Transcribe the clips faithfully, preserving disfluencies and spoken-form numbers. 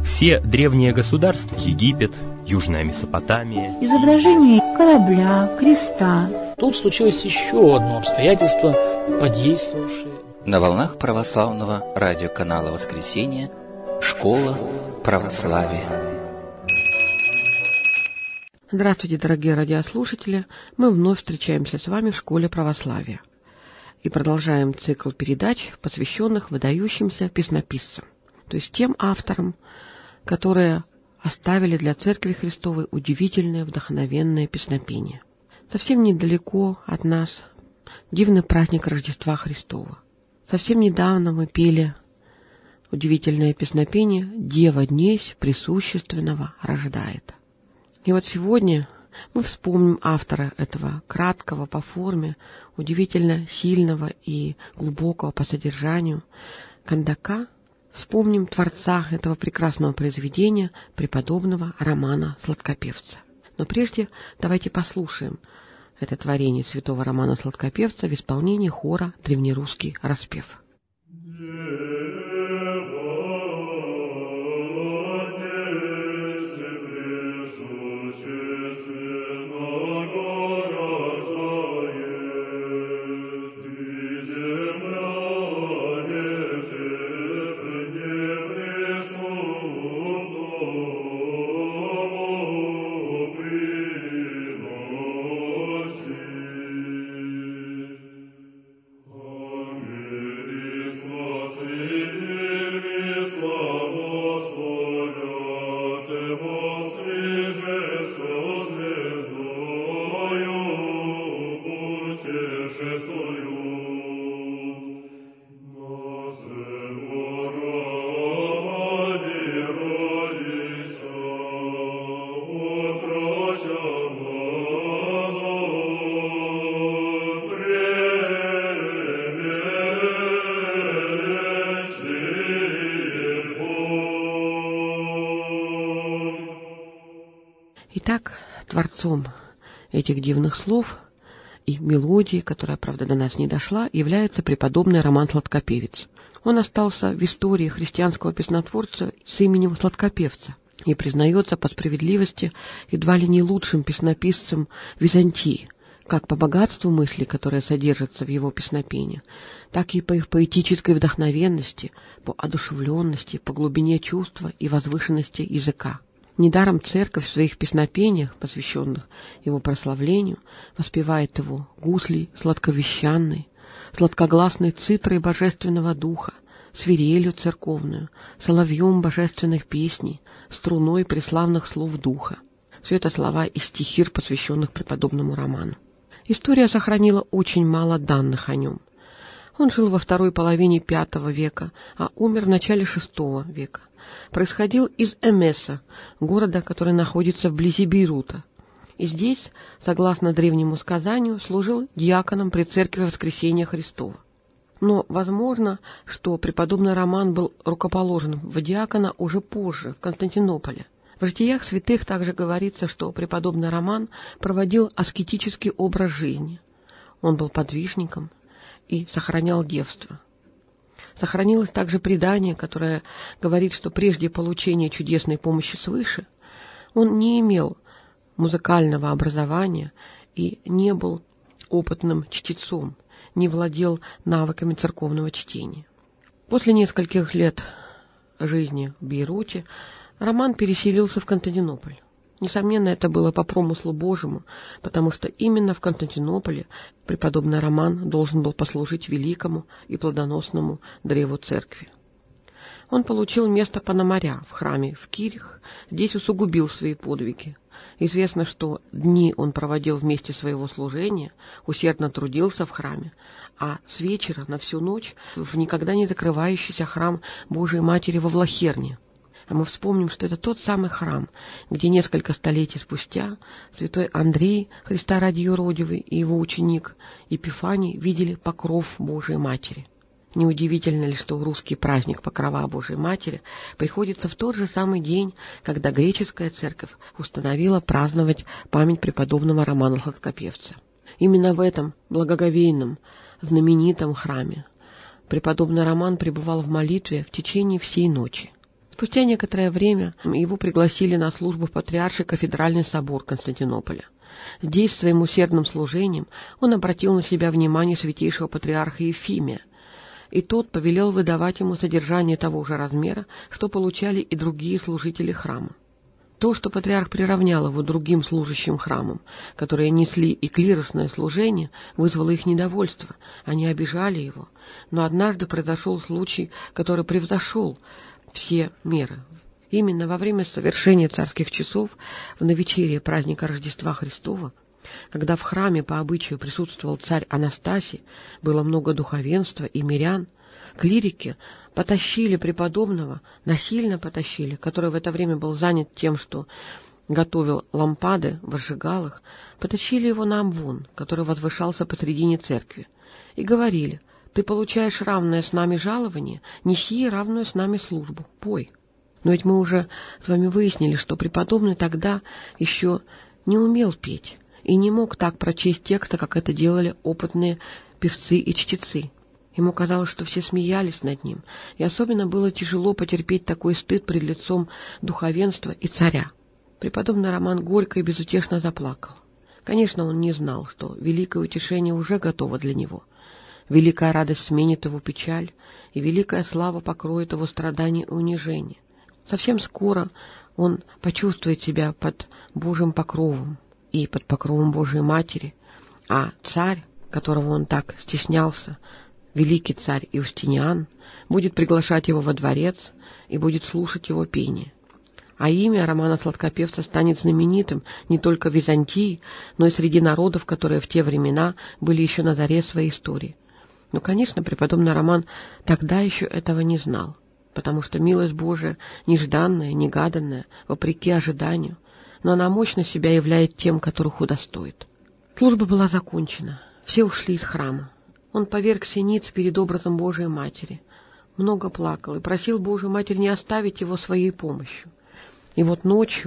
Все древние государства — Египет, Южная Месопотамия. Изображение корабля, креста. Тут случилось еще одно обстоятельство, подействовавшее. На волнах православного радиоканала «Воскресенье» «Школа православия». Здравствуйте, дорогие радиослушатели! Мы вновь встречаемся с вами в «Школе православия» и продолжаем цикл передач, посвященных выдающимся песнописцам, то есть тем авторам, которые оставили для Церкви Христовой удивительное вдохновенное песнопение. Совсем недалеко от нас дивный праздник Рождества Христова. Совсем недавно мы пели удивительное песнопение «Дева днесь присущественного рождает». И вот сегодня мы вспомним автора этого краткого по форме, удивительно сильного и глубокого по содержанию кандака, вспомним творца этого прекрасного произведения, преподобного Романа Сладкопевца. Но прежде давайте послушаем это творение святого Романа Сладкопевца в исполнении хора «Древнерусский распев». Итак, творцом этих дивных слов и мелодии, которая, правда, до нас не дошла, является преподобный Роман Сладкопевец. Он остался в истории христианского песнотворца с именем Сладкопевца и признается по справедливости едва ли не лучшим песнописцем Византии, как по богатству мыслей, которые содержатся в его песнопении, так и по их поэтической вдохновенности, по одушевленности, по глубине чувства и возвышенности языка. Недаром церковь в своих песнопениях, посвященных его прославлению, воспевает его гуслей сладковещанной, сладкогласной цитрой божественного духа, свирелью церковную, соловьем божественных песней, струной преславных слов духа. Все это слова из стихир, посвященных преподобному Роману. История сохранила очень мало данных о нем. Он жил во второй половине пятого века, а умер в начале шестого века. Происходил из Эмеса, города, который находится вблизи Бейрута. И здесь, согласно древнему сказанию, служил диаконом при Церкви Воскресения Христова. Но возможно, что преподобный Роман был рукоположен в диакона уже позже, в Константинополе. В житиях святых также говорится, что преподобный Роман проводил аскетический образ жизни. Он был подвижником и сохранял девство. Сохранилось также предание, которое говорит, что прежде получения чудесной помощи свыше он не имел музыкального образования и не был опытным чтецом, не владел навыками церковного чтения. После нескольких лет жизни в Бейруте Роман переселился в Константинополь. Несомненно, это было по промыслу Божьему, потому что именно в Константинополе преподобный Роман должен был послужить великому и плодоносному древу церкви. Он получил место пономаря в храме в Кирих, здесь усугубил свои подвиги. Известно, что дни он проводил вместе своего служения, усердно трудился в храме, а с вечера на всю ночь в никогда не закрывающийся храм Божией Матери во Влахерне. А мы вспомним, что это тот самый храм, где несколько столетий спустя святой Андрей, Христа ради юродивый, и его ученик Епифаний видели покров Божией Матери. Неудивительно ли, что русский праздник Покрова Божией Матери приходится в тот же самый день, когда греческая церковь установила праздновать память преподобного Романа Сладкопевца. Именно в этом благоговейном, знаменитом храме преподобный Роман пребывал в молитве в течение всей ночи. Спустя некоторое время его пригласили на службу в Патриарший кафедральный собор Константинополя. Здесь своим усердным служением он обратил на себя внимание святейшего патриарха Ефимия, и тот повелел выдавать ему содержание того же размера, что получали и другие служители храма. То, что патриарх приравнял его другим служащим храмам, которые несли и клиросное служение, вызвало их недовольство. Они обижали его. Но однажды произошел случай, который превзошел все меры. Именно во время совершения царских часов, в навечерие праздника Рождества Христова, когда в храме по обычаю присутствовал царь Анастасий, было много духовенства и мирян, клирики потащили преподобного, насильно потащили, который в это время был занят тем, что готовил лампады, возжигал их, потащили его на амвон, который возвышался посредине церкви, и говорили: «Ты получаешь равное с нами жалование, неси равную с нами службу, пой». Но ведь мы уже с вами выяснили, что преподобный тогда еще не умел петь и не мог так прочесть текста, как это делали опытные певцы и чтецы. Ему казалось, что все смеялись над ним, и особенно было тяжело потерпеть такой стыд пред лицом духовенства и царя. Преподобный Роман горько и безутешно заплакал. Конечно, он не знал, что великое утешение уже готово для него. Великая радость сменит его печаль, и великая слава покроет его страдания и унижения. Совсем скоро он почувствует себя под Божьим покровом и под покровом Божией Матери, а царь, которого он так стеснялся, великий царь Иустиниан, будет приглашать его во дворец и будет слушать его пение. А имя Романа Сладкопевца станет знаменитым не только в Византии, но и среди народов, которые в те времена были еще на заре своей истории. Но, конечно, преподобный Роман тогда еще этого не знал, потому что милость Божия нежданная, негаданная, вопреки ожиданию, но она мощно себя являет тем, которых удостоит. Служба была закончена, все ушли из храма. Он повергся ниц перед образом Божией Матери, много плакал и просил Божию Матерь не оставить его своей помощью. И вот ночью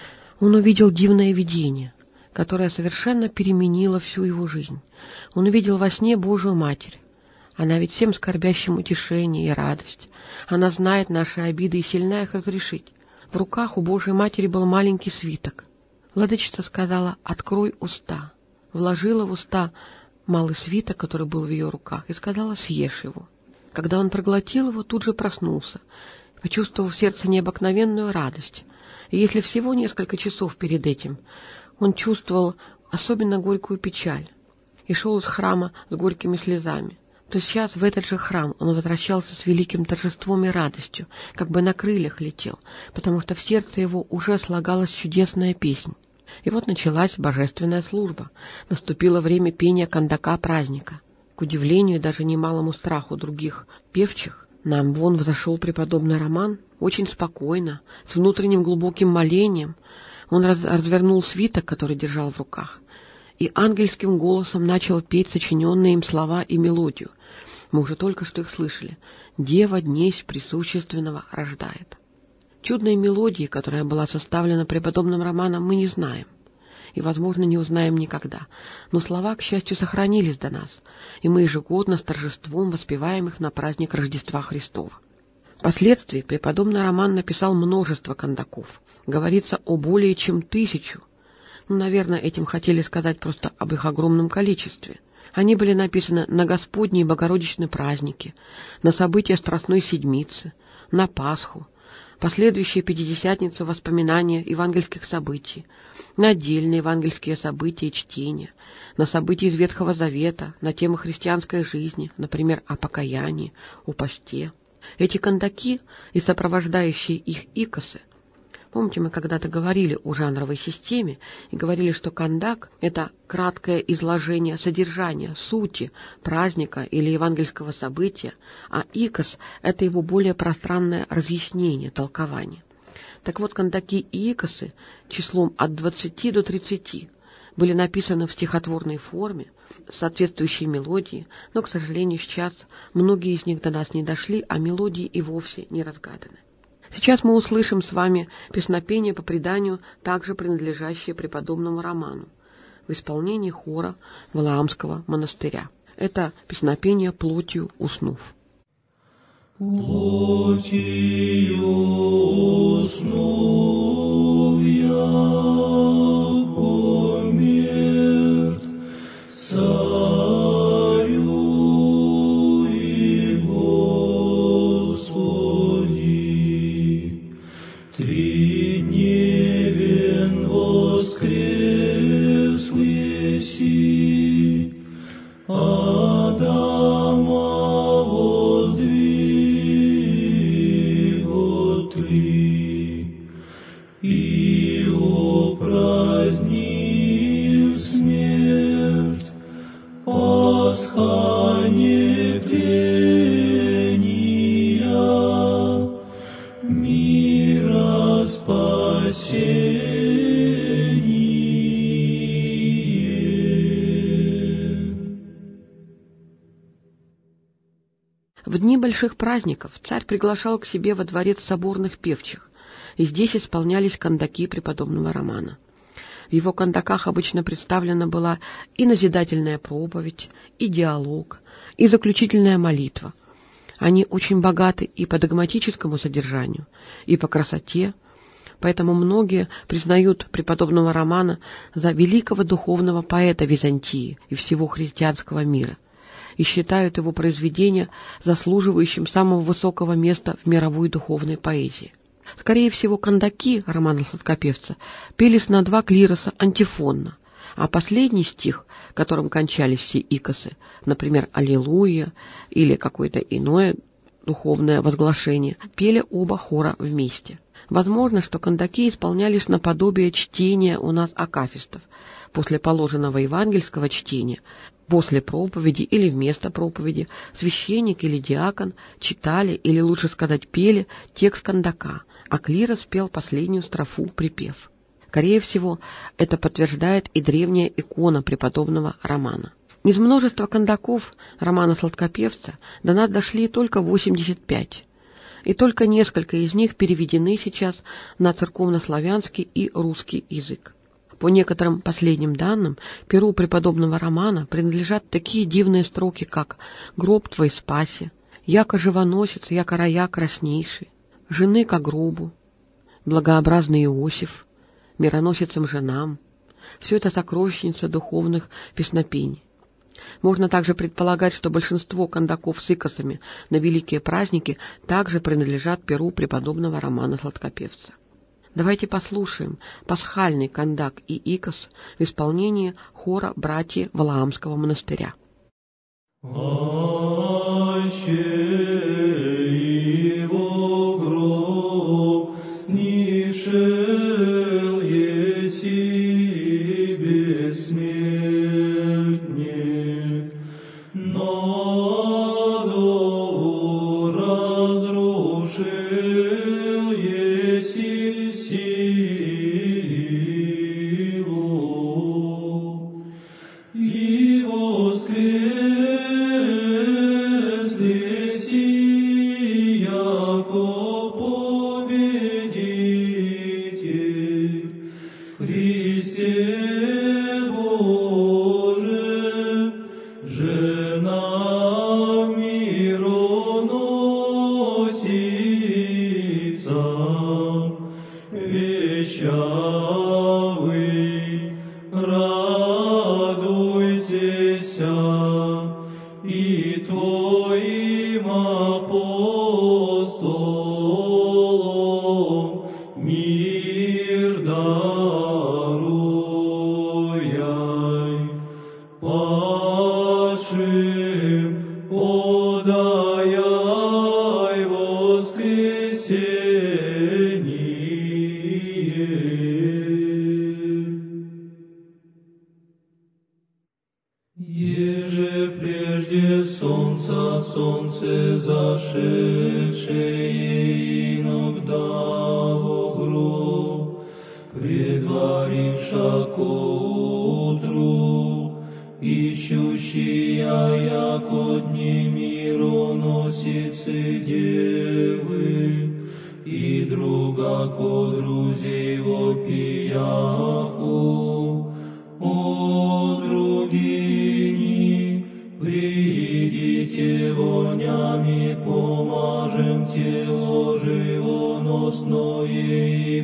он увидел дивное видение, которое совершенно переменило всю его жизнь. Он увидел во сне Божию Матерь. Она ведь всем скорбящим утешение и радость. Она знает наши обиды и сильна их разрешить. В руках у Божией Матери был маленький свиток. Владычица сказала: «Открой уста». Вложила в уста малый свиток, который был в ее руках, и сказала: «Съешь его». Когда он проглотил его, тут же проснулся, почувствовал в сердце необыкновенную радость. И если всего несколько часов перед этим он чувствовал особенно горькую печаль и шел из храма с горькими слезами, то сейчас в этот же храм он возвращался с великим торжеством и радостью, как бы на крыльях летел, потому что в сердце его уже слагалась чудесная песнь. И вот началась божественная служба. Наступило время пения кандака праздника. К удивлению и даже немалому страху других певчих, на амвон взошел преподобный Роман очень спокойно, с внутренним глубоким молением. Он раз, развернул свиток, который держал в руках, и ангельским голосом начал петь сочиненные им слова и мелодию. Мы уже только что их слышали. «Дева днесь присущественного рождает». Чудной мелодии, которая была составлена преподобным Романом, мы не знаем и, возможно, не узнаем никогда, но слова, к счастью, сохранились до нас, и мы ежегодно с торжеством воспеваем их на праздник Рождества Христова. Впоследствии преподобный Роман написал множество кандаков. Говорится о более чем тысячу. Ну, наверное, этим хотели сказать просто об их огромном количестве. Они были написаны на Господни и Богородичные праздники, на события Страстной Седмицы, на Пасху, последующие Пятидесятницу воспоминания евангельских событий, на отдельные евангельские события и чтения, на события из Ветхого Завета, на темы христианской жизни, например, о покаянии, о посте. Эти кандаки и сопровождающие их икосы. Помните, мы когда-то говорили о жанровой системе и говорили, что кандак — это краткое изложение содержания, сути праздника или евангельского события, а икос — это его более пространное разъяснение, толкование. Так вот, кандаки и икосы числом от двадцати до тридцати были написаны в стихотворной форме, с соответствующей мелодией, но, к сожалению, сейчас многие из них до нас не дошли, а мелодии и вовсе не разгаданы. Сейчас мы услышим с вами песнопение по преданию, также принадлежащее преподобному Роману, в исполнении хора Валаамского монастыря. Это песнопение «Плотью уснув». Плотью В дни больших праздников царь приглашал к себе во дворец соборных певчих, и здесь исполнялись кандаки преподобного Романа. В его кандаках обычно представлена была и назидательная проповедь, и диалог, и заключительная молитва. Они очень богаты и по догматическому содержанию, и по красоте, поэтому многие признают преподобного Романа за великого духовного поэта Византии и всего христианского мира, и считают его произведения заслуживающим самого высокого места в мировой духовной поэзии. Скорее всего, кандаки Романа Сладкопевца пелись на два клироса антифонно, а последний стих, которым кончались все икосы, например, «Аллилуйя» или какое-то иное духовное возглашение, пели оба хора вместе. Возможно, что кандаки исполнялись наподобие чтения у нас акафистов, после положенного евангельского чтения, после проповеди или вместо проповеди священник или диакон читали, или лучше сказать пели, текст кандака, а клирос пел последнюю строфу припев. Скорее всего, это подтверждает и древняя икона преподобного Романа. Из множества кандаков Романа Сладкопевца до нас дошли только восемьдесят пять, и только несколько из них переведены сейчас на церковнославянский и русский язык. По некоторым последним данным, перу преподобного Романа принадлежат такие дивные строки, как «Гроб твой спаси», «Яко живоносец, яко рая краснейший», «Жены ко гробу», «Благообразный Иосиф», «Мироносицам женам». Все это сокровищница духовных песнопений. Можно также предполагать, что большинство кандаков с икосами на великие праздники также принадлежат перу преподобного Романа Сладкопевца. Давайте послушаем пасхальный кандак и икос в исполнении хора братьев Валаамского монастыря. Солнце зашедшее иногда во гроб, предваривша ко утру, ищущая яко дни мироносицы девы, и друга ко друзей вопияху, о другини, приидите вонями, помажем тело живоносное и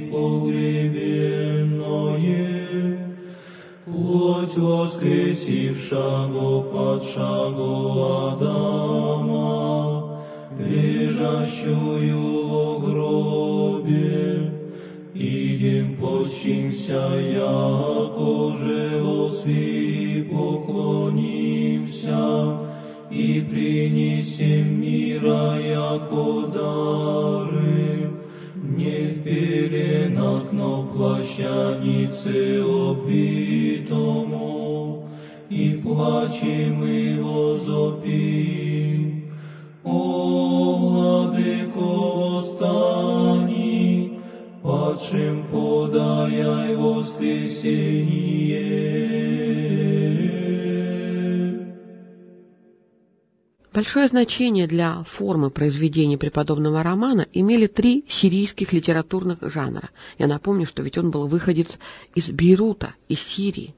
погребенное, плоть воскресившего падшего Адама, лежащую во гробе, идем почтимся, яко живо сви поклонимся, и принесем мира яко дары, не в пеленах, но в плащанице обвитому, и плачем и возопим. О, владыко, восстани, падшим под возвещай воскресение. Большое значение для формы произведения преподобного романа имели три сирийских литературных жанра. Я напомню, что ведь он был выходец из Бейрута, из Сирии.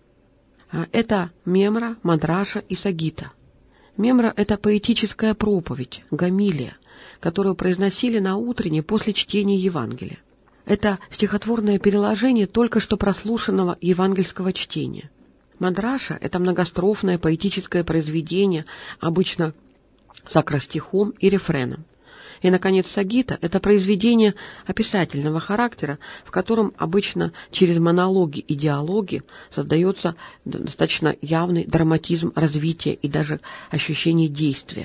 Это мемра, мадраша и сагита. Мемра – это поэтическая проповедь, гомилия, которую произносили на утренне после чтения Евангелия. Это стихотворное переложение только что прослушанного евангельского чтения. Мадраша – это многострофное поэтическое произведение, обычно с акростихом и рефреном. И, наконец, сагита – это произведение описательного характера, в котором обычно через монологи и диалоги создается достаточно явный драматизм развития и даже ощущение действия.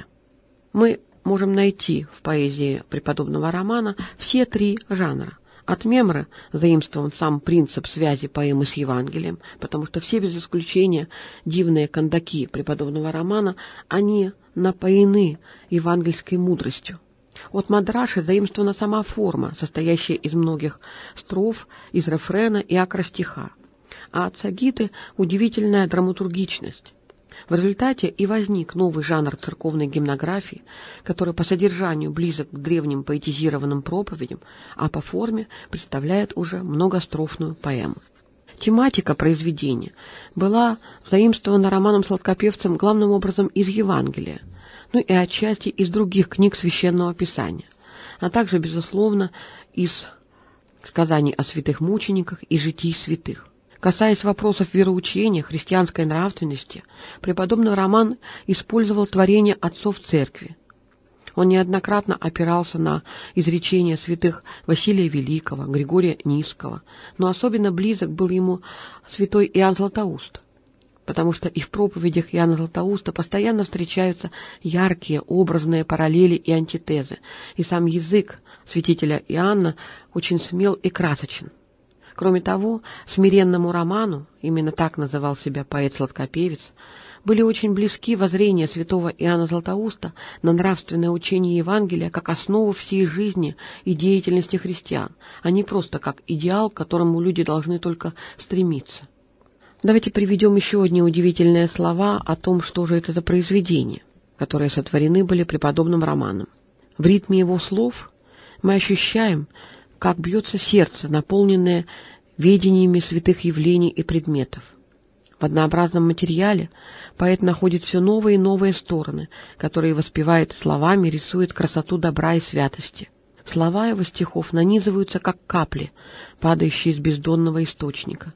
Мы можем найти в поэзии преподобного романа все три жанра. От мемры заимствован сам принцип связи поэмы с Евангелием, потому что все без исключения дивные кандаки преподобного романа, они напоены евангельской мудростью. От мадраши заимствована сама форма, состоящая из многих строф, из рефрена и акростиха, а от сагиты удивительная драматургичность. В результате и возник новый жанр церковной гимнографии, который по содержанию близок к древним поэтизированным проповедям, а по форме представляет уже многострофную поэму. Тематика произведения была заимствована романом-сладкопевцем главным образом из Евангелия, ну и отчасти из других книг Священного Писания, а также, безусловно, из сказаний о святых мучениках и житий святых. Касаясь вопросов вероучения, христианской нравственности, преподобный Роман использовал творения отцов церкви. Он неоднократно опирался на изречения святых Василия Великого, Григория Низкого, но особенно близок был ему святой Иоанн Златоуст, потому что и в проповедях Иоанна Златоуста постоянно встречаются яркие образные параллели и антитезы, и сам язык святителя Иоанна очень смел и красочен. Кроме того, смиренному Роману, именно так называл себя поэт-сладкопевец, были очень близки воззрения святого Иоанна Златоуста на нравственное учение Евангелия как основу всей жизни и деятельности христиан, а не просто как идеал, к которому люди должны только стремиться. Давайте приведем еще одни удивительные слова о том, что же это за произведения, которые сотворены были преподобным Романом. В ритме его слов мы ощущаем, как бьется сердце, наполненное видениями святых явлений и предметов. В однообразном материале поэт находит все новые и новые стороны, которые воспевает словами, рисует красоту добра и святости. Слова его стихов нанизываются, как капли, падающие из бездонного источника.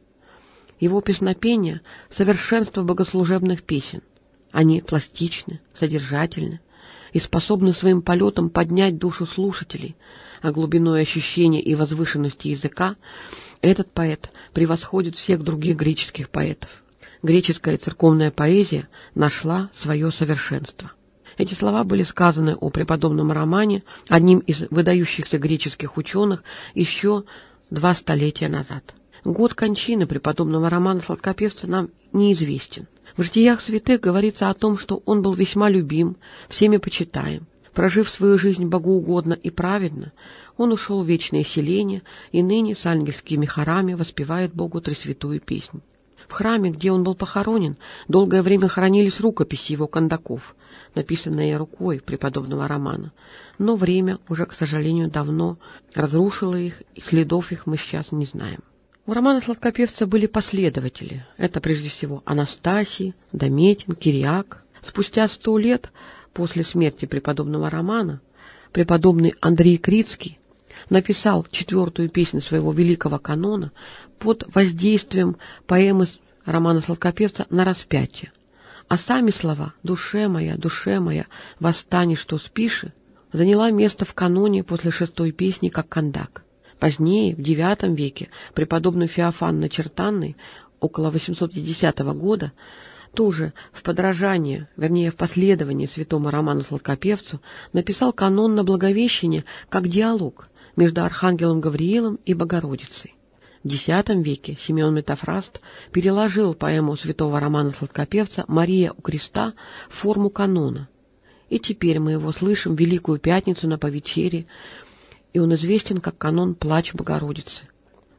Его песнопения — совершенство богослужебных песен. Они пластичны, содержательны и способны своим полетом поднять душу слушателей, а глубиной ощущения и возвышенности языка этот поэт превосходит всех других греческих поэтов. Греческая церковная поэзия нашла свое совершенство. Эти слова были сказаны о преподобном Романе одним из выдающихся греческих ученых еще два столетия назад. Год кончины преподобного Романа Сладкопевца нам неизвестен. В житиях святых говорится о том, что он был весьма любим, всеми почитаем. Прожив свою жизнь богоугодно и праведно, он ушел в вечное селение и ныне с ангельскими хорами воспевает Богу тресвятую песнь. В храме, где он был похоронен, долгое время хранились рукописи его кандаков, написанные рукой преподобного Романа, но время уже, к сожалению, давно разрушило их, и следов их мы сейчас не знаем. У Романа Сладкопевца были последователи. Это прежде всего Анастасий, Дометин, Кириак. Спустя сто лет после смерти преподобного Романа преподобный Андрей Крицкий написал четвертую песню своего великого канона под воздействием поэмы Романа Сладкопевца на распятие. А сами слова «Душе моя, душе моя, восстань, что спиши» заняла место в каноне после шестой песни как кандак. Позднее, в девятом веке, преподобный Феофан Начертанный, около восемьсот пятидесятого года, тоже в подражание, вернее, в последование святому Роману Сладкопевцу, написал канон на Благовещение как диалог между архангелом Гавриилом и Богородицей. В десятом веке Симеон Метафраст переложил поэму святого Романа Сладкопевца «Мария у креста» в форму канона. И теперь мы его слышим в Великую Пятницу на повечерии, и он известен как канон «Плач Богородицы».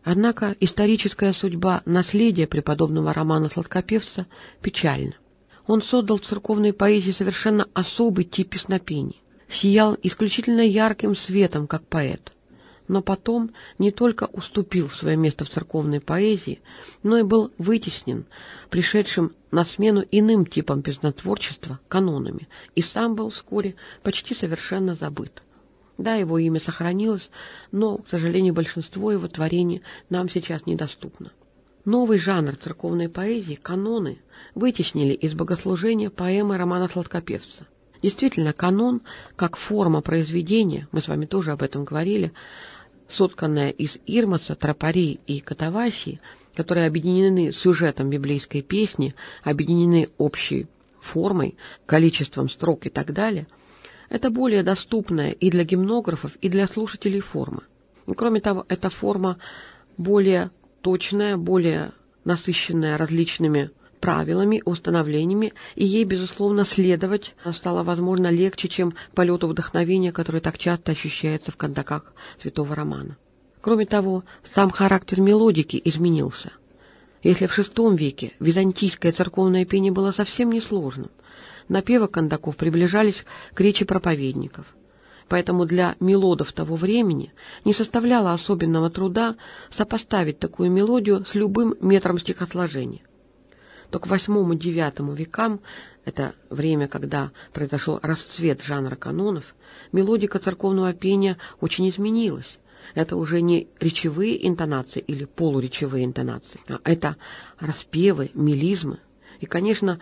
Однако историческая судьба наследия преподобного Романа Сладкопевца печальна. Он создал в церковной поэзии совершенно особый тип песнопений, сиял исключительно ярким светом, как поэт, но потом не только уступил свое место в церковной поэзии, но и был вытеснен пришедшим на смену иным типам песнотворчества, канонами, и сам был вскоре почти совершенно забыт. Да, его имя сохранилось, но, к сожалению, большинство его творений нам сейчас недоступно. Новый жанр церковной поэзии, каноны, вытеснили из богослужения поэмы Романа Сладкопевца. Действительно, канон, как форма произведения, мы с вами тоже об этом говорили, сотканная из ирмоса, тропарей и катавасии, которые объединены сюжетом библейской песни, объединены общей формой, количеством строк и так далее, это более доступная и для гимнографов, и для слушателей форма. И кроме того, эта форма более точная, более насыщенная различными правилами, установлениями, и ей, безусловно, следовать стало, возможно, легче, чем полету вдохновения, который так часто ощущается в кандаках святого Романа. Кроме того, сам характер мелодики изменился. Если в шестом веке византийское церковное пение было совсем несложным, напевы кандаков приближались к речи проповедников. Поэтому для мелодов того времени не составляло особенного труда сопоставить такую мелодию с любым метром стихосложения. То к восьмому-девятому векам, это время, когда произошел расцвет жанра канонов, мелодика церковного пения очень изменилась. Это уже не речевые интонации или полуречевые интонации, а это распевы, мелизмы. И, конечно,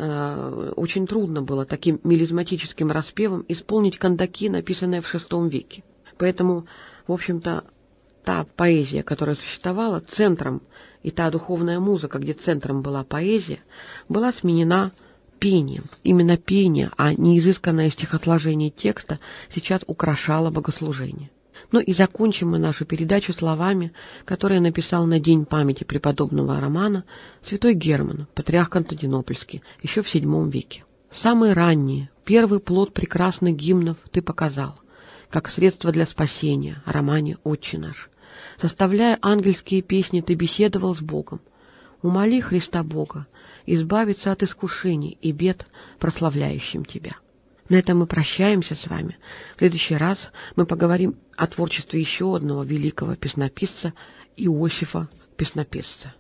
очень трудно было таким мелизматическим распевом исполнить кандаки, написанные в шестом веке. Поэтому, в общем-то, та поэзия, которая существовала, центром, и та духовная музыка, где центром была поэзия, была сменена пением. Именно пение, а не изысканное стихосложение текста, сейчас украшало богослужение. Ну и закончим мы нашу передачу словами, которые написал на день памяти преподобного Романа святой Герман, патриарх Константинопольский, еще в седьмом веке. «Самые ранние, первый плод прекрасных гимнов ты показал, как средство для спасения, Романе Отче наш. Составляя ангельские песни, ты беседовал с Богом. Умоли Христа Бога избавиться от искушений и бед, прославляющим тебя». На этом мы прощаемся с вами. В следующий раз мы поговорим о творчестве еще одного великого песнописца Иосифа Песнопесца.